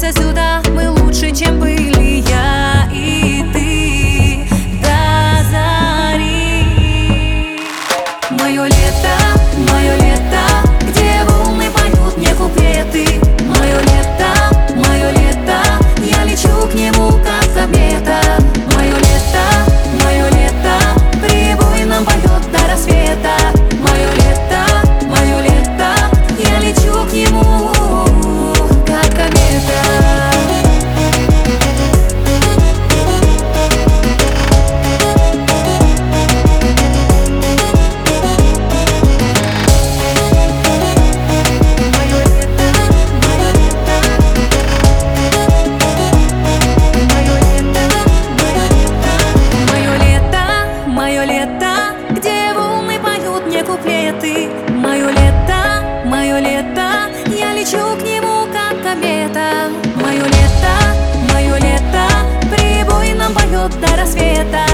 вернемся сюда, мы лучше, чем были я и ты до зари. Мое лето, где волны поют мне куплеты. Мое лето, я лечу к нему, как комета. Мое лето, прибой нам поет до рассвета. Мое лето, я лечу к нему, как комета. Где волны поют мне куплеты. Мое лето, я лечу к нему, как комета. Мое лето, прибой нам поет до рассвета.